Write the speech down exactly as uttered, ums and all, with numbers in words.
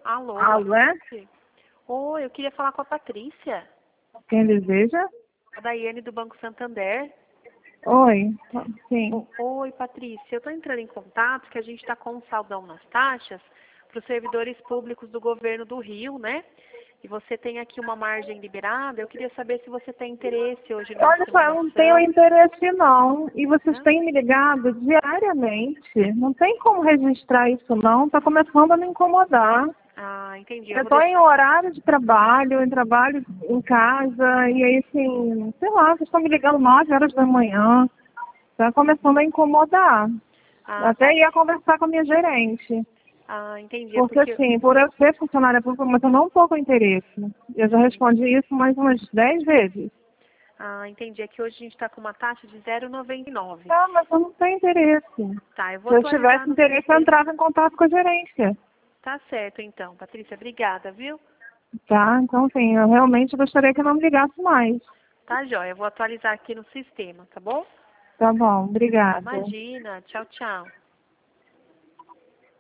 Alô? Alô, é? Oi, eu queria falar com a Patrícia, Quem deseja? a Daiane do Banco Santander. Oi, sim. O- Oi, Patrícia, eu estou entrando em contato que a gente está com um saldão nas taxas para os servidores públicos do governo do Rio, né? E você tem aqui uma margem liberada. Eu queria saber se você tem interesse hoje numa Olha só, eu não tenho simulação. interesse não. E vocês Hã? têm me ligado diariamente. Não tem como registrar isso não. Está começando a me incomodar. Ah, entendi. Eu Eu vou estou em deixar. horário de trabalho, em trabalho em casa, e aí assim, sei lá, vocês estão me ligando nove horas da manhã. Está começando a incomodar. Eu Ah, até tá. ia conversar com a minha gerente. Ah, entendi. É Porque porque. assim, por eu ser funcionária pública, mas eu não estou com interesse. Eu já Sim. respondi isso mais umas dez vezes. Ah, entendi. É que hoje a gente está com uma taxa de zero vírgula noventa e nove. Ah, mas eu não tenho interesse. Tá, eu vou Se eu atualizar tivesse no interesse, eu sistema. entrava em contato com a gerência. Tá certo, então. Patrícia, obrigada, viu? Tá? Então, assim, eu realmente gostaria que não me ligasse mais. Tá, joia. Eu vou atualizar aqui no sistema, tá bom? Tá bom, obrigada. Imagina. Tchau, tchau.